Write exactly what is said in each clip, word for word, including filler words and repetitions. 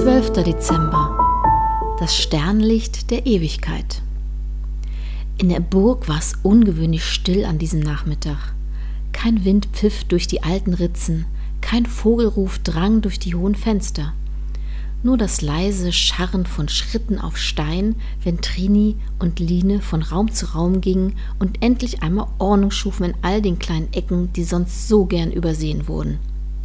zwölfter Dezember. Das Sternlicht der Ewigkeit. In der Burg war es ungewöhnlich still an diesem Nachmittag. Kein Wind pfiff durch die alten Ritzen, kein Vogelruf drang durch die hohen Fenster. Nur das leise Scharren von Schritten auf Stein, wenn Trini und Line von Raum zu Raum gingen und endlich einmal Ordnung schufen in all den kleinen Ecken, die sonst so gern übersehen wurden.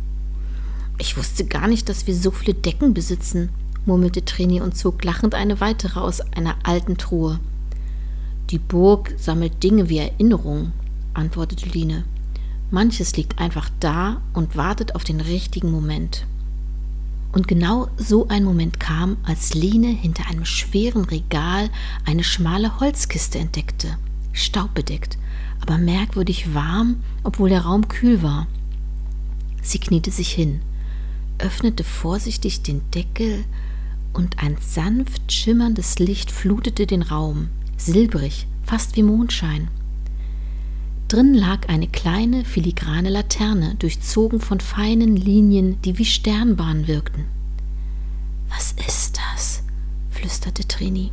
»Ich wusste gar nicht, dass wir so viele Decken besitzen«, murmelte Trini und zog lachend eine weitere aus einer alten Truhe. »Die Burg sammelt Dinge wie Erinnerungen«, antwortete Line. »Manches liegt einfach da und wartet auf den richtigen Moment.« Und genau so ein Moment kam, als Line hinter einem schweren Regal eine schmale Holzkiste entdeckte, staubbedeckt, aber merkwürdig warm, obwohl der Raum kühl war. Sie kniete sich hin, öffnete vorsichtig den Deckel und ein sanft schimmerndes Licht flutete den Raum, silbrig, fast wie Mondschein. Drin lag eine kleine, filigrane Laterne, durchzogen von feinen Linien, die wie Sternbahnen wirkten. »Was ist das?« flüsterte Trini.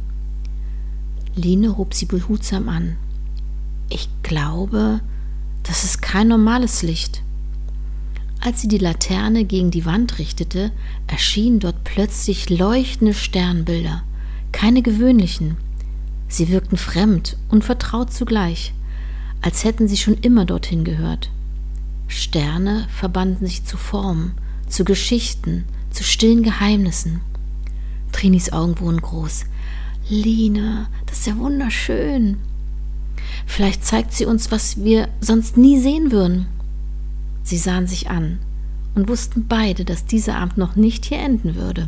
Line hob sie behutsam an. »Ich glaube, das ist kein normales Licht.« Als sie die Laterne gegen die Wand richtete, erschienen dort plötzlich leuchtende Sternbilder, keine gewöhnlichen. Sie wirkten fremd und vertraut zugleich, als hätten sie schon immer dorthin gehört. Sterne verbanden sich zu Formen, zu Geschichten, zu stillen Geheimnissen. Trinis Augen wurden groß. »Line, das ist ja wunderschön. Vielleicht zeigt sie uns, was wir sonst nie sehen würden.« Sie sahen sich an und wussten beide, dass dieser Abend noch nicht hier enden würde.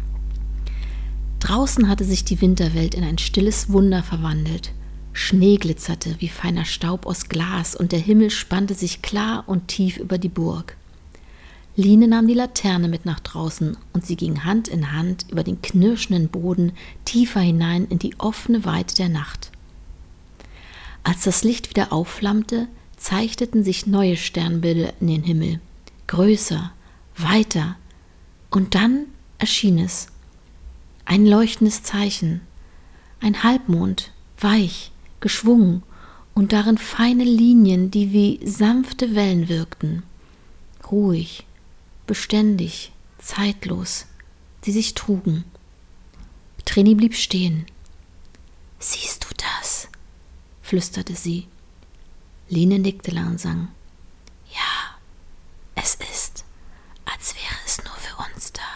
Draußen hatte sich die Winterwelt in ein stilles Wunder verwandelt. Schnee glitzerte wie feiner Staub aus Glas und der Himmel spannte sich klar und tief über die Burg. Line nahm die Laterne mit nach draußen und sie ging Hand in Hand über den knirschenden Boden tiefer hinein in die offene Weite der Nacht. Als das Licht wieder aufflammte, zeichneten sich neue Sternbilder in den Himmel, größer, weiter, und dann erschien es. Ein leuchtendes Zeichen, ein Halbmond, weich, geschwungen und darin feine Linien, die wie sanfte Wellen wirkten. Ruhig, beständig, zeitlos, die sich trugen. Trini blieb stehen. »Siehst du das?« flüsterte sie. Line nickte langsam. »Ja, es ist, als wäre es nur für uns da.«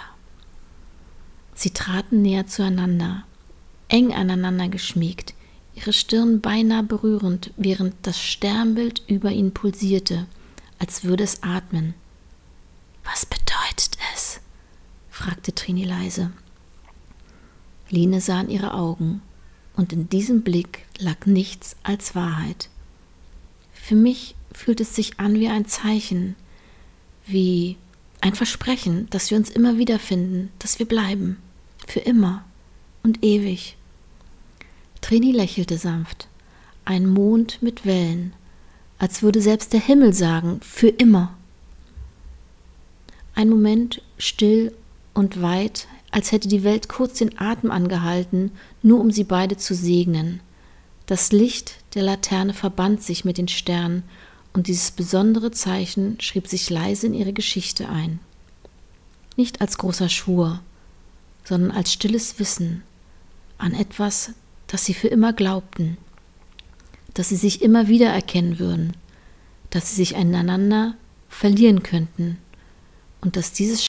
Sie traten näher zueinander, eng aneinander geschmiegt, ihre Stirn beinahe berührend, während das Sternbild über ihnen pulsierte, als würde es atmen. »Was bedeutet es?« fragte Trini leise. Line sah in ihre Augen, und in diesem Blick lag nichts als Wahrheit. »Für mich fühlt es sich an wie ein Zeichen, wie ein Versprechen, dass wir uns immer wiederfinden, dass wir bleiben, für immer und ewig.« Trini lächelte sanft, ein Mond mit Wellen, als würde selbst der Himmel sagen, für immer. Ein Moment still und weit, als hätte die Welt kurz den Atem angehalten, nur um sie beide zu segnen. Das Licht der Laterne verband sich mit den Sternen und dieses besondere Zeichen schrieb sich leise in ihre Geschichte ein. Nicht als großer Schwur, sondern als stilles Wissen an etwas, das sie für immer glaubten, dass sie sich immer wieder erkennen würden, dass sie sich einander verlieren könnten und dass dieses